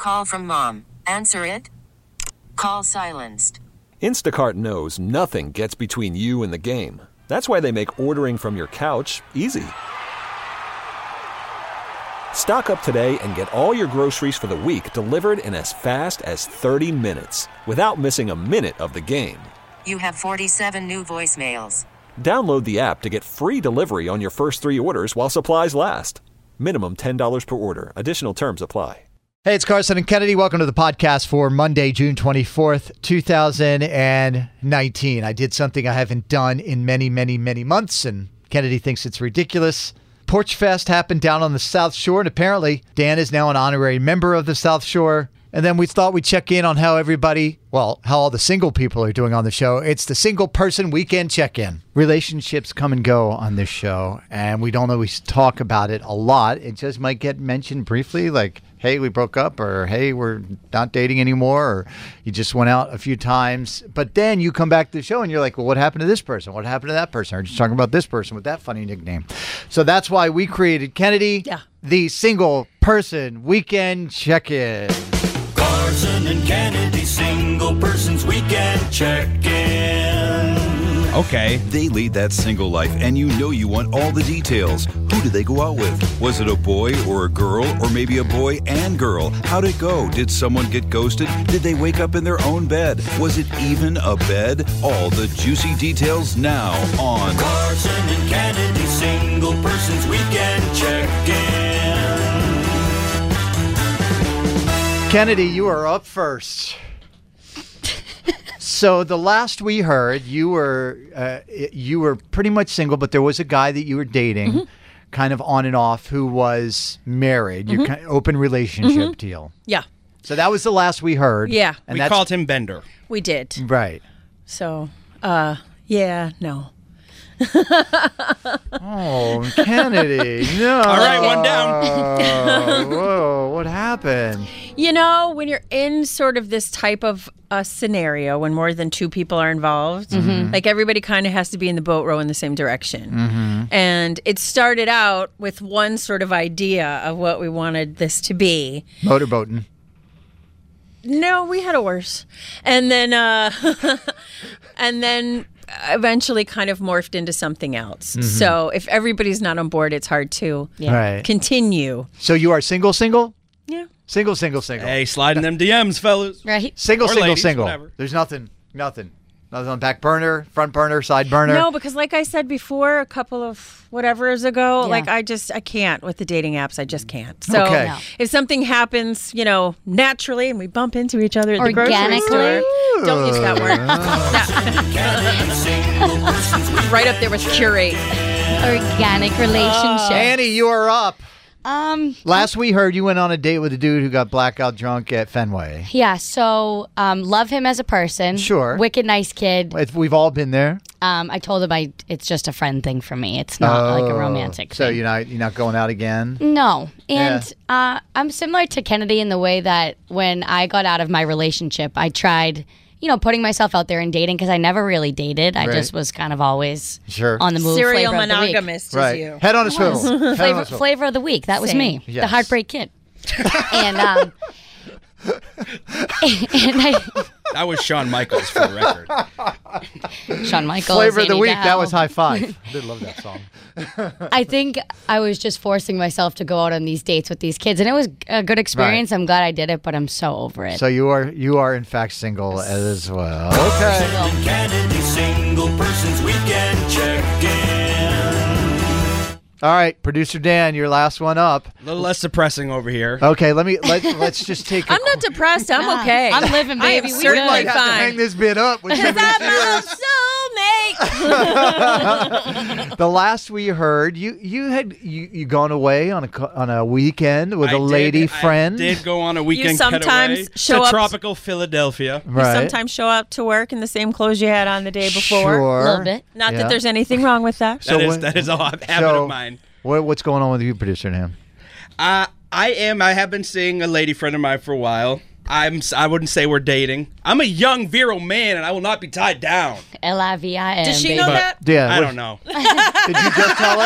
call from mom. Answer it. Call silenced. Instacart knows nothing gets between you and the game. That's why they make ordering from your couch easy. Stock up today and get all your groceries for the week delivered in as fast as 30 minutes without missing a minute of the game. You have 47 new voicemails. Download the app to get free delivery on your first 3 orders while supplies last. Minimum $10 per order. Additional terms apply. Hey, it's Carson and Kennedy. Welcome to the podcast for Monday, June 24th, 2019. I did something I haven't done in many, many, many months, and Kennedy thinks it's ridiculous. Porch Fest happened down on the South Shore, and apparently Dan is now an honorary member of the South Shore. And then we thought we'd check in on how all the single people are doing on the show. It's the single person weekend check-in. Relationships come and go on this show, and we don't always talk about it a lot. It just might get mentioned briefly, like, hey, we broke up, or hey, we're not dating anymore, or you just went out a few times. But then you come back to the show and you're like, well, what happened to this person? What happened to that person? Or just talking about this person with that funny nickname. So that's why we created Kennedy, the single person weekend check-in. Carson and Kennedy, single person's weekend check-in. Okay. They lead that single life, and you know you want all the details. Who did they go out with? Was it a boy or a girl, or maybe a boy and girl? How'd it go? Did someone get ghosted? Did they wake up in their own bed? Was it even a bed? All the juicy details now on Carson and Kennedy, single person's weekend check-in. Kennedy, you are up first. So the last we heard, you were pretty much single, but there was a guy that you were dating, kind of on and off, who was married. Your kind of open relationship deal. Yeah. So that was the last we heard. Yeah. And we called him Bender. We did. Right. So, no. Oh, Kennedy, no. All right, one down. Whoa, what happened? You know, when you're in sort of this type of a scenario, when more than 2 people are involved, like everybody kind of has to be in the boat row in the same direction. And it started out with one sort of idea of what we wanted this to be. Motorboating. No, we had a worse. And then, eventually kind of morphed into something else. So if everybody's not on board, it's hard to continue. So you are single? Yeah. Single. Hey, sliding them DMs, fellas. Right. Single. Whatever. There's nothing on back burner, front burner, side burner. No, because like I said before, a couple of whatevers ago, like I can't with the dating apps. I just can't. So if something happens, naturally, and we bump into each other at the grocery store, don't use that word. Right up there with curate. Organic relationship. Annie, you are up. Last we heard, you went on a date with a dude who got blackout drunk at Fenway. Yeah, so love him as a person. Sure. Wicked nice kid. We've all been there. I told him it's just a friend thing for me. It's not like a romantic so thing. you're not going out again? No. And I'm similar to Kennedy in the way that when I got out of my relationship, I tried putting myself out there and dating because I never really dated. I just was kind of always on the move. Serial monogamist is you. Head on a swivel. Flavor of the the week. That was me. Yes. The Heartbreak Kid. And that was Shawn Michaels for the record. Shawn Michaels. Flavor of the week. Dow. That was High Five. I did love that song. I think I was just forcing myself to go out on these dates with these kids, and it was a good experience. Right. I'm glad I did it, but I'm so over it. So you are in fact single as well. Okay. Kennedy, single person's weekend check-in. All right, producer Dan, your last one up. A little less depressing over here. Okay, let's just take. I'm not depressed. I'm okay. I'm living, baby. I am certainly might have to fine. hang this bit up. With I'm my soulmate. The last we heard, you gone away on a weekend with a lady friend. I did go on a weekend sometimes getaway show to up- tropical Philadelphia. Right. You sometimes show up to work in the same clothes you had on the day before. Sure. A little bit. Not Yeah. that there's anything wrong with that. That is a habit of mine. What's going on with you, producer Dan? I have been seeing a lady friend of mine for a while. I wouldn't say we're dating. I'm a young, virile man, and I will not be tied down. LIVIM. Does she baby. know that? Yeah, I don't know. Did you just tell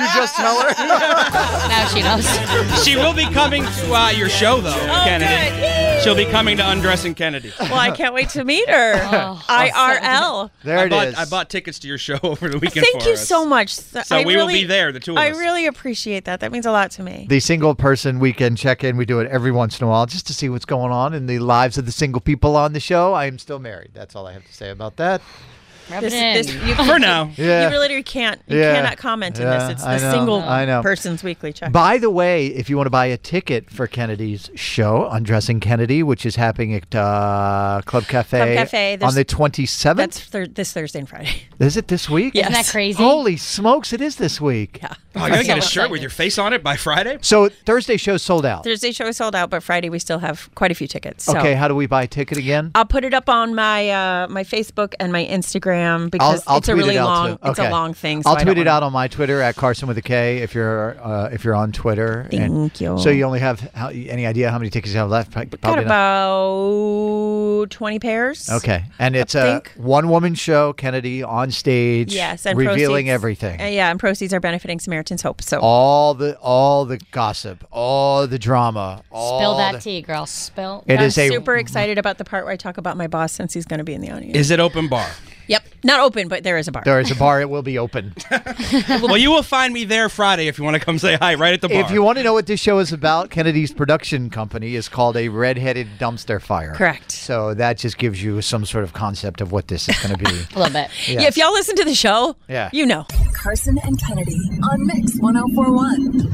her? Now she knows. She will be coming to your show, though, Kennedy. Good. She'll be coming to Undressing Kennedy. Well, I can't wait to meet her. IRL. There it is. I bought tickets to your show over the weekend. Thank for you us. so much. So we will be there, the two of us. I really appreciate that. That means a lot to me. The single person weekend check-in. We do it every once in a while just to see what's going on in the lives of the single people on the show. I am still married. That's all I have to say about that. For now. Yeah. You literally can't. You cannot comment in this. It's the single person's weekly check. By the way, if you want to buy a ticket for Kennedy's show, Undressing Kennedy, which is happening at Club Cafe on the 27th. That's this Thursday and Friday. Is it this week? Isn't that crazy? Holy smokes, it is this week. Yeah. Oh, I gotta get a shirt with your face on it by Friday. So Thursday show's sold out. Thursday show is sold out, but Friday we still have quite a few tickets. So Okay, how do we buy a ticket again? I'll put it up on my my Facebook and my Instagram because I'll it's a tweet really it out long. too. It's a Okay. long thing. So I'll I tweet don't it out wanna- on my Twitter at Carson with a K if you're on Twitter. Thank you. So you only have any idea how many tickets you have left? Got Probably not. about 20 pairs. Okay, and it's a think. one-woman show. Kennedy on stage, Yes, and revealing proceeds- everything. Yeah, and proceeds are benefiting Samaritan's Hope. So All the gossip, all the drama. Spill that tea, girl. Spill. It I'm is a super excited about the part where I talk about my boss since he's going to be in the audience. Is it open bar? Yep, not open, but there is a bar. There is a bar. It will be open. Well, you will find me there Friday if you want to come say hi right at the bar. If you want to know what this show is about, Kennedy's production company is called A Red-Headed Dumpster Fire. Correct. So that just gives you some sort of concept of what this is going to be. A little bit. Yes. Yeah, if y'all listen to the show, Yeah. you know. Carson and Kennedy on Mix 104.1.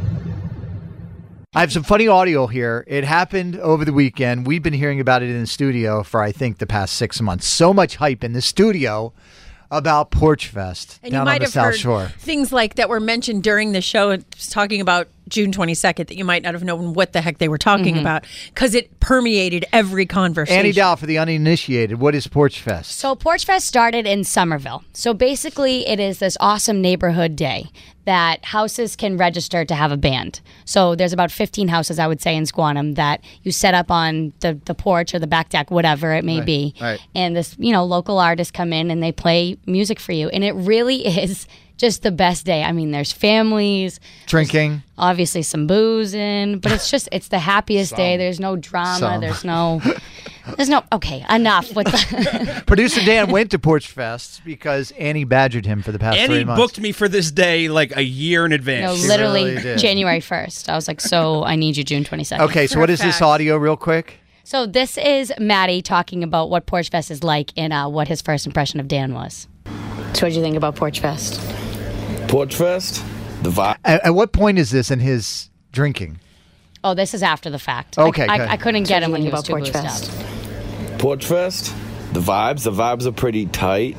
I have some funny audio here. It happened over the weekend. We've been hearing about it in the studio for, I think, the past 6 months. So much hype in the studio about Porch Fest And down you on might the have South heard Shore. things like that were mentioned during the show. It's talking about June 22nd that you might not have known what the heck they were talking about because it permeated every conversation. Annie Dow, for the uninitiated, what is Porch Fest? So Porch Fest started in Somerville. So basically it is this awesome neighborhood day that houses can register to have a band. So there's about 15 houses, I would say, in Squantum that you set up on the porch or the back deck, whatever it may be. right. And this, local artists come in and they play music for you. And it really is just the best day. I mean, there's families, Drinking. obviously some booze in, but it's the happiest day. There's no drama. Some. There's no, okay, enough with the. Producer Dan went to Porch Fest because Annie badgered him for the past 3 Annie months. booked me for this day like a year in No, advance. literally really did. January 1st. I was like, so I need you June 22nd. Okay, so what is this fact. audio real quick? So this is Maddie talking about what Porch Fest is like and what his first impression of Dan was. So what did you think about Porch Fest? Porch Fest, the vibe. At what point is this in his drinking? Oh, this is after the fact. Okay, I, good. I couldn't get him when he was too Porch boozed Fest? up. Porch Fest, the vibes are pretty tight.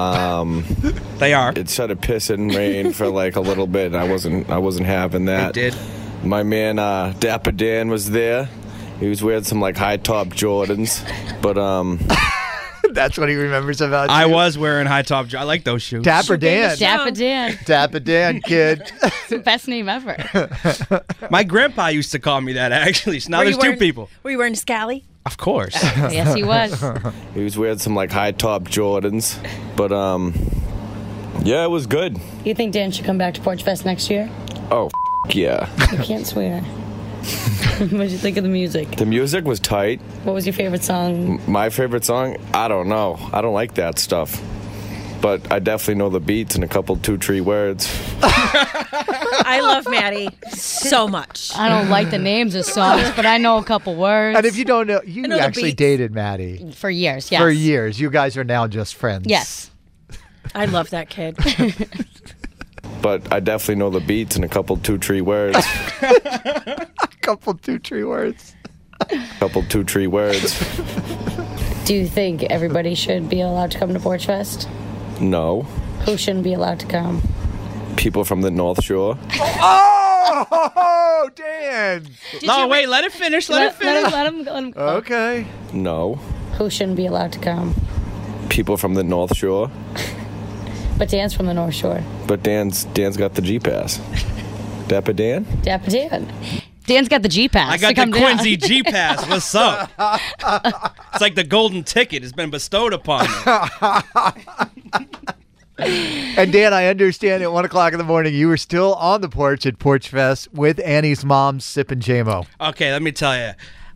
They are. It started pissing rain for like a little bit. I wasn't having that. It did. My man Dapper Dan was there. He was wearing some like high top Jordans, but That's what he remembers about I you. was wearing high top. I like those shoes. Dapper Dan. Dapper Dan. Dapper Dan, kid. It's the best name ever. My grandpa used to call me that actually. So now there's two people. Were you wearing Scally? Of course. Yes, he was. he was wearing some like high top Jordans, but yeah, it was good. You think Dan should come back to Porch Fest next year? Oh yeah. You can't swear. What did you think of the music? The music was tight. What was your favorite song? My favorite song? I don't know. I don't like that stuff. But I definitely know the beats and a couple 2-3 words. I love Maddie so much. I don't like the names of songs, but I know a couple words. And if you don't know, you know the actually beats. dated Maddie. For years, yes. For years. You guys are now just friends. Yes. I love that kid. But I definitely know the beats and a couple 2-3 words. Couple 2-3 words. Couple 2-3 words. Do you think everybody should be allowed to come to Porch Fest? No. Who shouldn't be allowed to come? People from the North Shore. Oh, Dan. No, wait, let it finish. Let it finish. Let him go. Okay. No. Who shouldn't be allowed to come? People from the North Shore. But Dan's from the North Shore. But Dan's got the G-Pass. Dapper Dan? Dapper Dan. Dan's got the G-Pass. I got to come the down. Quincy G-Pass. What's up? It's like the golden ticket has been bestowed upon me. And Dan, I understand at 1 o'clock in the morning you were still on the porch at Porch Fest with Annie's mom sipping JMO. Okay, let me tell you.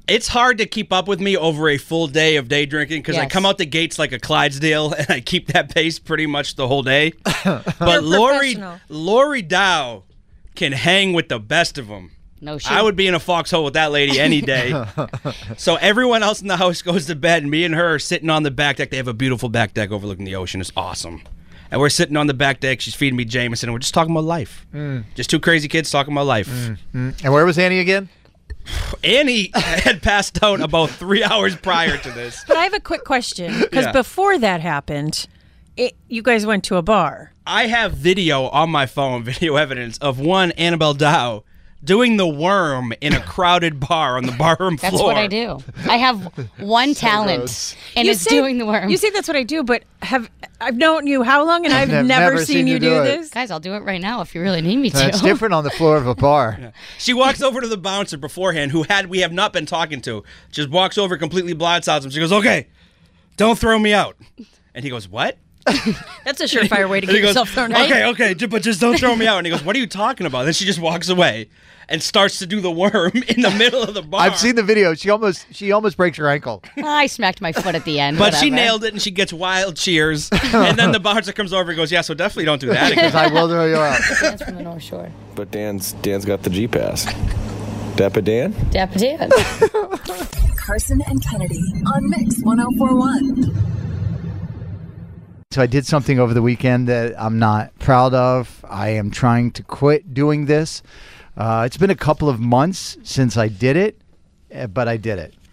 It's hard to keep up with me over a full day of day drinking because I come out the gates like a Clydesdale and I keep that pace pretty much the whole day. But Lori Dow can hang with the best of them. No shit. I would be in a foxhole with that lady any day. So everyone else in the house goes to bed, and me and her are sitting on the back deck. They have a beautiful back deck overlooking the ocean. It's awesome. And we're sitting on the back deck. She's feeding me Jameson, and we're just talking about life. Just two crazy kids talking about life. And where was Annie again? Annie had passed out about 3 hours prior to this. But I have a quick question, because before that happened, you guys went to a bar. I have video on my phone, video evidence, of one Annabelle Dow doing the worm in a crowded bar on the barroom floor. That's what I do. I have one talent, and it's doing the worm. You say that's what I do, but I've known you how long, and I've never seen you do this? Guys, I'll do it right now if you really need me to. It's different on the floor of a bar. Yeah. She walks over to the bouncer beforehand, who we have not been talking to. Just walks over, completely blindsides him. She goes, "Okay, don't throw me out." And he goes, "What?" That's a surefire way to get yourself thrown out. Okay, but just don't throw me out. And he goes, "What are you talking about?" Then she just walks away and starts to do the worm in the middle of the bar. I've seen the video. She almost breaks her ankle. I smacked my foot at the end. But she nailed it, and she gets wild cheers. And then the bouncer comes over and goes, "Yeah, so definitely don't do that again." Because I will throw you out. Dan's from the North Shore. But Dan's got the G-Pass. Dapper Dan? Dapper Dan. Carson and Kennedy on Mix 104.1. So I did something over the weekend that I'm not proud of. I am trying to quit doing this. It's been a couple of months since I did it, but I did it.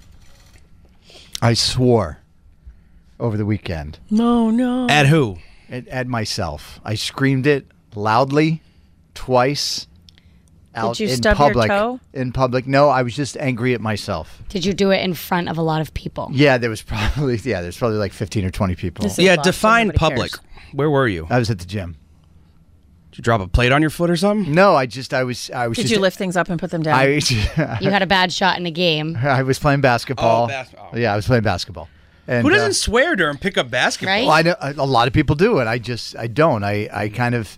I swore over the weekend. No. At who? At myself. I screamed it loudly twice out Did you in stub public. your toe? In public. No, I was just angry at myself. Did you do it in front of a lot of people? Yeah, there's probably like 15 or 20 people. Yeah, define public. Cares. Where were you? I was at the gym. Did you drop a plate on your foot or something? No, I was. Did you lift things up and put them down? You had a bad shot in a game. I was playing basketball. Oh. Yeah, I was playing basketball. And, who doesn't swear during pickup basketball? Right? Well, I know a lot of people do, and I don't. I kind of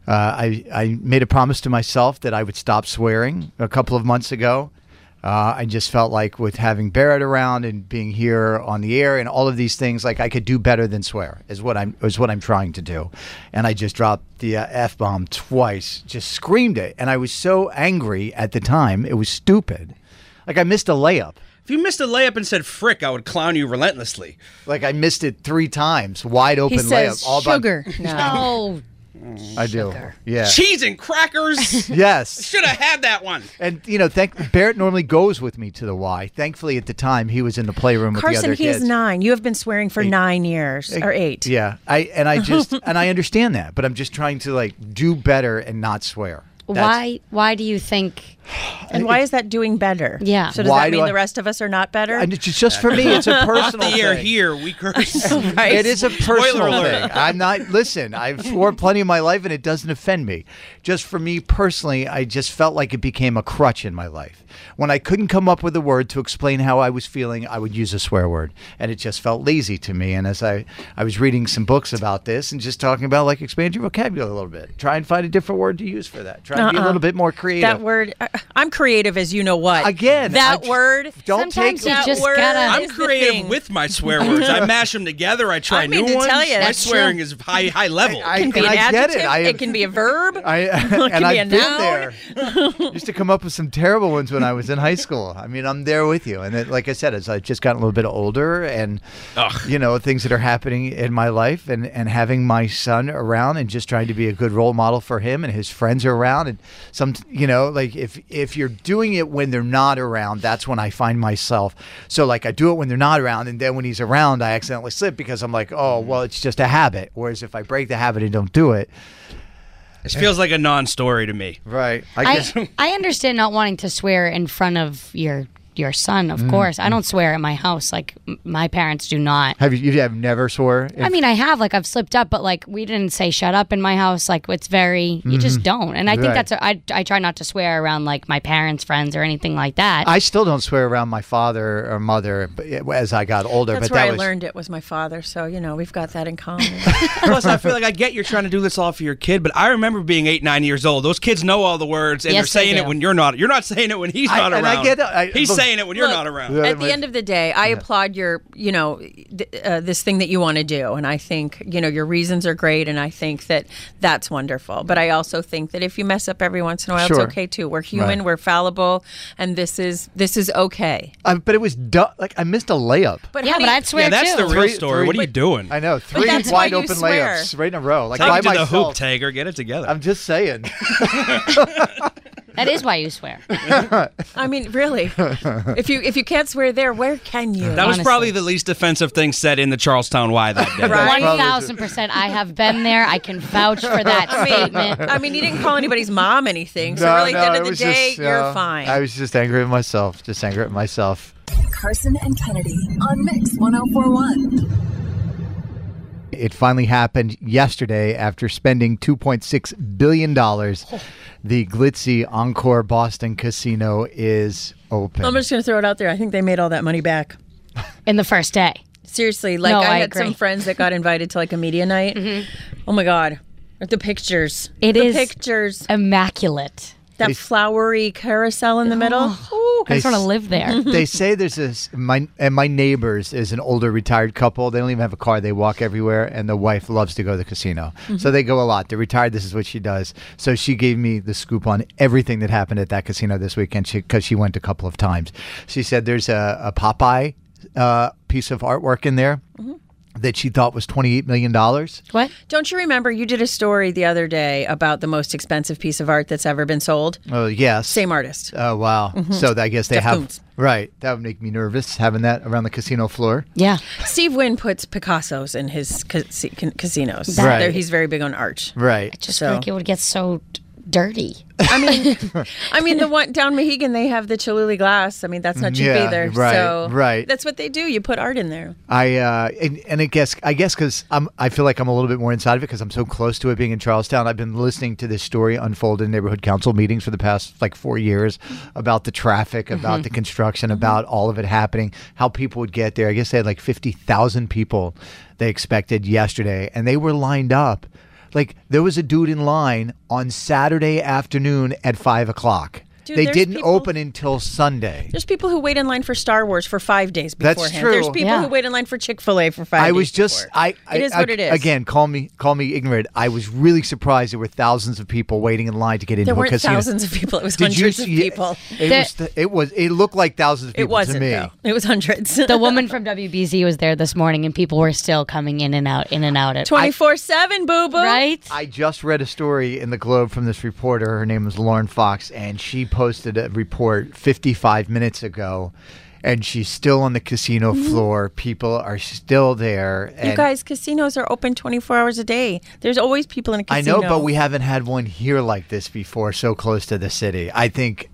I made a promise to myself that I would stop swearing a couple of months ago. I just felt like with having Barrett around and being here on the air and all of these things, like I could do better than swear is what I'm trying to do. And I just dropped the F-bomb twice, just screamed it. And I was so angry at the time. It was stupid. Like I missed a layup. If you missed a layup and said frick, I would clown you relentlessly. Like I missed it 3 times, wide open he says layup. All sugar. No. I do. Yeah. Cheese and crackers. Yes. Should have had that one. And Barrett normally goes with me to the Y. Thankfully, at the time, he was in the playroom with the other kids. Carson, he is 9. You have been swearing for 9 years or 8. Yeah. I understand that, but I'm just trying to do better and not swear. Why do you think? And why is that doing better? Yeah. So does that mean the rest of us are not better? And it's just for me. It's a personal Off the air thing. Here, we curse. Right. It is a personal alert. thing. I'm not. Listen, I've sworn plenty of my life, and it doesn't offend me. Just for me personally, I just felt like it became a crutch in my life. When I couldn't come up with a word to explain how I was feeling, I would use a swear word, and it just felt lazy to me. And as I was reading some books about this and just talking about expand your vocabulary a little bit, try and find a different word to use for that. Try and be a little bit more creative. That word, I'm creative as you know what. Again, that word. Don't sometimes take you just word gotta. I'm creative with my swear words. I mash them together. I try new ones. Tell you, my swearing is high level. It can be an adjective. It can be a verb. It can be a I've noun. been there. Used to come up with some terrible ones when I was in high school. I mean, I'm there with you. And like I said, as I've just gotten a little bit older and, things that are happening in my life and having my son around and just trying to be a good role model for him and his friends are around. And if you're doing it when they're not around, that's when I find myself. So I do it when they're not around. And then when he's around, I accidentally slip because I'm like, oh, well, it's just a habit. Whereas if I break the habit and don't do it. It feels like a non-story to me. Right. I guess. I understand not wanting to swear in front of your son, of course. I don't swear at my house. My parents do not. You have never swore? I mean, I have. I've slipped up, but we didn't say shut up in my house. It's very, you just don't. And I think that's, I try not to swear around my parents' friends or anything like that. I still don't swear around my father or mother as I got older. That's but where that I learned it was my father. So, we've got that in common. Plus, I feel like I get you're trying to do this all for your kid, but I remember being 8, 9 years old. Those kids know all the words, and Yes, they're saying they it do. when you're not. You're not saying it when he's not around. And I get it. He's saying saying it when you're not around. At the end of the day, I applaud your, this thing that you want to do. And I think, your reasons are great. And I think that that's wonderful. But I also think that if you mess up every once in a while, it's okay too. We're human, we're fallible, and this is okay. But it was I missed a layup. But but I'd swear too. That's the real story. What are you doing? I know, 3 wide open layups right in a row. Like Take by it to myself. the hoop, Tager. Get it together. I'm just saying. That is why you swear. I mean, really. If you can't swear there, where can you? That was probably the least offensive thing said in the Charlestown Y that day. Right. 1,000%. I have been there. I can vouch for that statement. I mean, you didn't call anybody's mom anything, so really at the end of the day, you're fine. I was just angry at myself. Carson and Kennedy on Mix 104.1. It finally happened yesterday after spending $2.6 billion. The glitzy Encore Boston Casino is open. I'm just going to throw it out there. I think they made all that money back. In the first day. Seriously. I had agree. some friends that got invited to a media night. Oh my God. The pictures. The pictures. Immaculate. That flowery carousel in the middle. I just want to live there. They say there's this, my neighbors is an older retired couple. They don't even have a car. They walk everywhere, and the wife loves to go to the casino. So they go a lot. They're retired. This is what she does. So she gave me the scoop on everything that happened at that casino this weekend because she went a couple of times. She said there's a Popeye piece of artwork in there. That she thought was $28 million. What? Don't you remember you did a story the other day about the most expensive piece of art that's ever been sold? Oh, yes. Same artist. Oh, wow. So I guess they Jeff have... Koons. Right. That would make me nervous, having that around the casino floor. Yeah. Steve Wynn puts Picassos in his casinos. Right. He's very big on art. Right. I just feel like it would get so dirty. I mean, the one down Mohegan, they have the Chihuly glass. I mean, that's not cheap either. Right, so right. That's what they do. You put art in there. I guess because I feel like I'm a little bit more inside of it because I'm so close to it being in Charlestown. I've been listening to this story unfold in neighborhood council meetings for the past 4 years about the traffic, about the construction, about all of it happening, how people would get there. I guess they had 50,000 people they expected yesterday, and they were lined up. There was a dude in line on Saturday afternoon at 5 o'clock. Dude, they there's didn't people- open until Sunday. There's people who wait in line for Star Wars for 5 days beforehand. That's true. There's people who wait in line for Chick-fil-A for 5 days. I was just, before. It is what it is. Again, call me ignorant. I was really surprised there were thousands of people waiting in line to get into There a weren't casino. thousands of people. It was Did you hundreds of see- people. It looked like thousands of people It wasn't, to me. though. It was hundreds. The woman from WBZ was there this morning, and people were still coming in and out. 24/7, boo-boo. Right? I just read a story in the Globe from this reporter. Her name was Lauren Fox, and she posted a report 55 minutes ago, and she's still on the casino floor. People are still there. You guys, casinos are open 24 hours a day. There's always people in a I casino. know, but we haven't had one here like this before, so close to the city. I think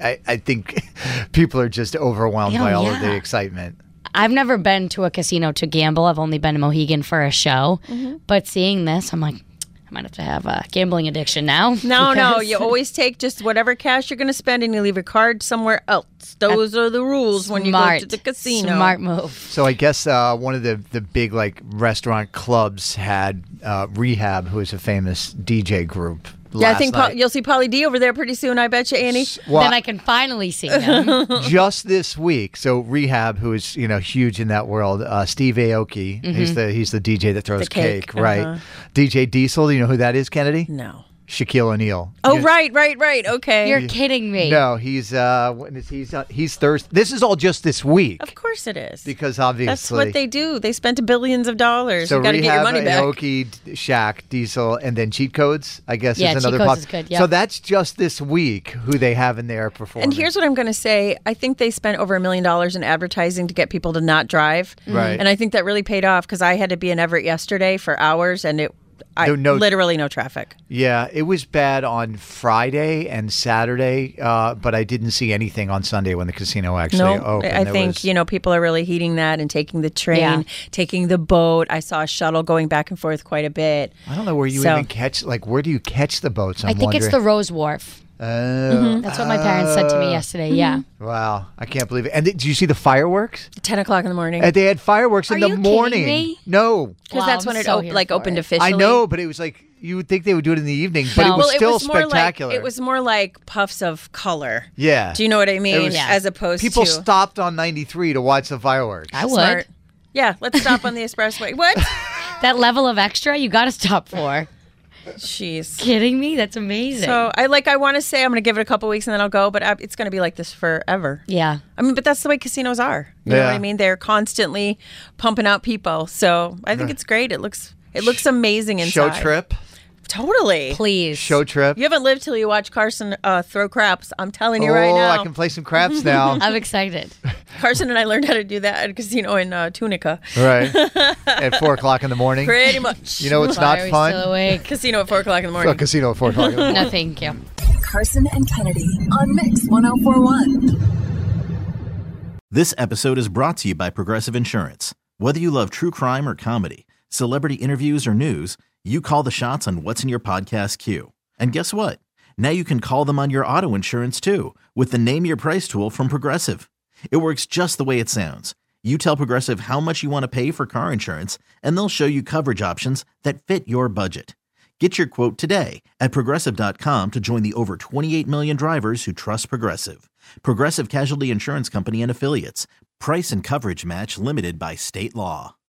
people are just overwhelmed by all of the excitement. I've never been to a casino to gamble. I've only been to Mohegan for a show. But seeing this, I'm like, I might have to have a gambling addiction now. No. You always take just whatever cash you're going to spend and you leave your card somewhere else. Those are the rules when you go to the casino. Smart move. So I guess one of the big restaurant clubs had Rehab, who is a famous DJ group. Yeah, I think you'll see Pauly D over there pretty soon, I bet you, Annie. Well, then I can finally see him. Just this week. So Rehab, who is huge in that world, Steve Aoki, he's the DJ that throws The cake, right? DJ Diesel, do you know who that is, Kennedy? No. Shaquille O'Neal. Oh, right. Okay. You're kidding me. No, he's Thursday. This is all just this week. Of course it is. Because obviously that's what they do. They spent billions of dollars. So you got to get your money back. Aoki, Shaq, Diesel, and then Cheat Codes, I guess, Yeah, is another Cheat Codes is good, yep. So that's just this week who they have in there performing. And here's what I'm going to say. I think they spent over $1 million in advertising to get people to not drive. Right. And I think that really paid off because I had to be in Everett yesterday for hours and literally no traffic. Yeah, it was bad on Friday and Saturday, but I didn't see anything on Sunday when the casino actually opened. I think, people are really heeding that and taking the train, taking the boat. I saw a shuttle going back and forth quite a bit. I don't know where you even catch, where do you catch the boats? I think it's the Rose Wharf. That's what my parents said to me yesterday. Yeah. Wow. I can't believe it. And did you see the fireworks? 10 o'clock in the morning. And they had fireworks in the morning. Kidding me? No. Because that's when it opened officially. I know, but it was like, you would think they would do it in the evening, but it was still spectacular. It was more like puffs of color. Yeah. Do you know what I mean? As opposed to... People stopped on 93 to watch the fireworks. I would. Smart. Yeah, let's stop on the expressway. What? That level of extra you got to stop for. Jeez. Kidding me? That's amazing. So I want to say I'm going to give it a couple weeks and then I'll go, but it's going to be like this forever. Yeah. I mean, but that's the way casinos are. You know what I mean? They're constantly pumping out people. So I think it's great. It looks amazing inside. Show trip? Totally. Please. Show trip? You haven't lived till you watch Carson throw craps. I'm telling you right now. I can play some craps now. I'm excited. Carson and I learned how to do that at a casino in Tunica. Right. At 4 o'clock in the morning? Pretty much. You know it's not fun? Still awake? Casino at 4 o'clock in the morning. Casino at 4 o'clock in the morning. No, thank you. Carson and Kennedy on Mix 1041. This episode is brought to you by Progressive Insurance. Whether you love true crime or comedy, celebrity interviews or news, you call the shots on what's in your podcast queue. And guess what? Now you can call them on your auto insurance too with the Name Your Price tool from Progressive. It works just the way it sounds. You tell Progressive how much you want to pay for car insurance, and they'll show you coverage options that fit your budget. Get your quote today at Progressive.com to join the over 28 million drivers who trust Progressive. Progressive Casualty Insurance Company and Affiliates. Price and coverage match limited by state law.